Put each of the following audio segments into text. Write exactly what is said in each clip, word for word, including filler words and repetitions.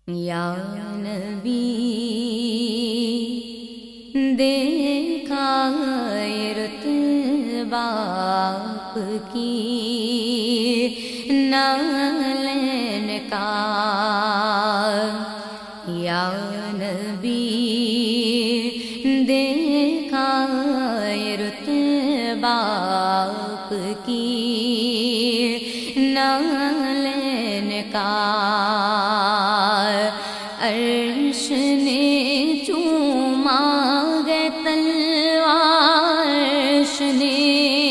یا نبی دیکھا ہے رتبہ آپ کی نالین کا، یا نبی دیکھا ہے رتبہ آپ کی نالین کا، عرش نے چوما گے تلوار، عرش نے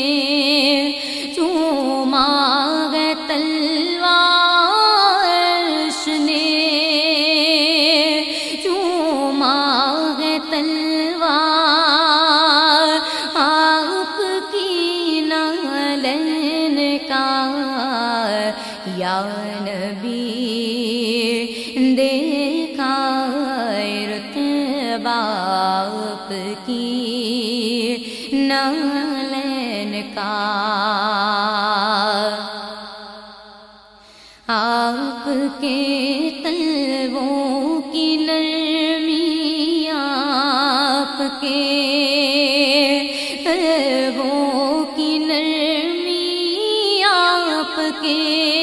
چوما گے تلوار، عرش نے چوما گے تلوار آپ کی نالین کا، یا نبی دیکھا رتبہ آپ کی نالین کا، آپ کے تلووں کی نرمی، آپ کے تلووں کی نرمی، آپ کے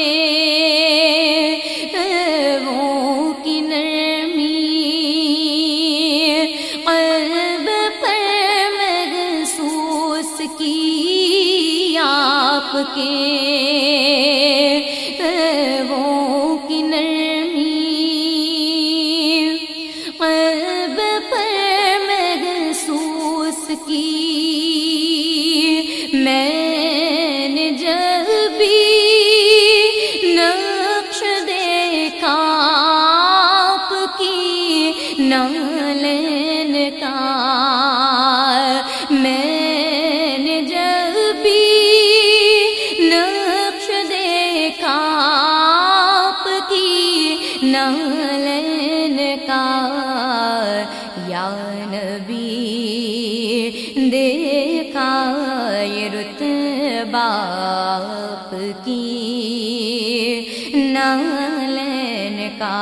آپ کے وہ کی نرمی قلب پر محسوس کی، میں نے جب بھی نقش دیکھا آپ کی نالین کا، میں نالین کا، یا نبی دیکھا یہ رتبہ آپ کی نالین کا،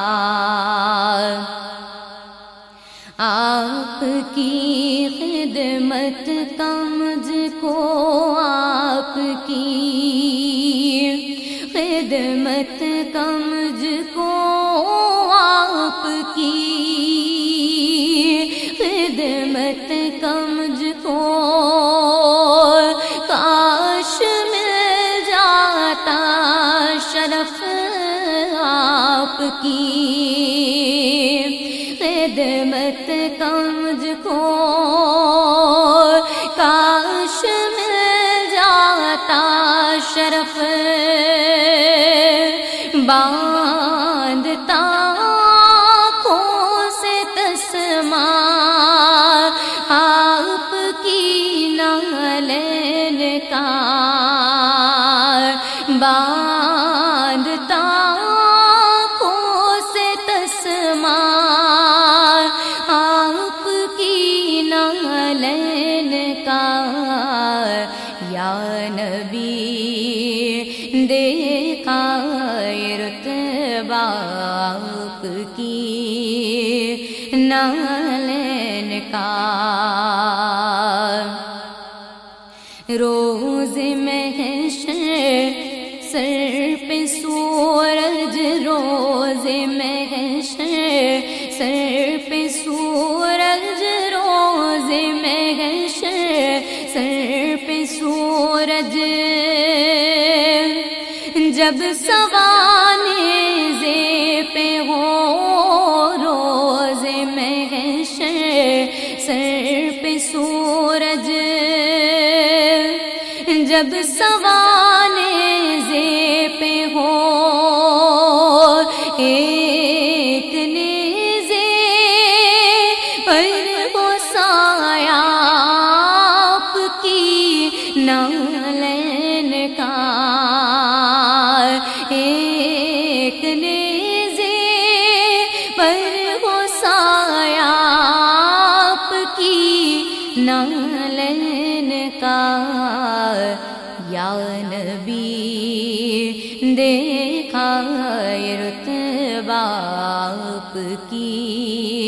آپ کی خدمت کا مجھ کو، آپ کی خدمت کا مجھ کو، آپ کی خدمت کا مجھ کو کاش مل جاتا شرف، آپ کی خدمت کا مجھ کو کاش مل جاتا شرف، باندھتا آنکھوں سے تسمار آپ کی نالین کا، باندھتا آنکھوں سے تسمار آپ کی نالین کا، یا نبی دیکھا رتبہ آپ کی نالین کا، روز محشر سر پہ سورج، روز محشر سر پہ سورج، روز محشر سر پہ سورج، جب سوانے زے پہ ہو روز محشر سر پہ سورج، جب سوانے زے پہ ہو ایک نیزے پر ہو سایہ آپ کی نالین کا، ایک نیزے پر ہو سایہ آپ کی نالین کا، یا نبی دیکھا رتبہ آپ کی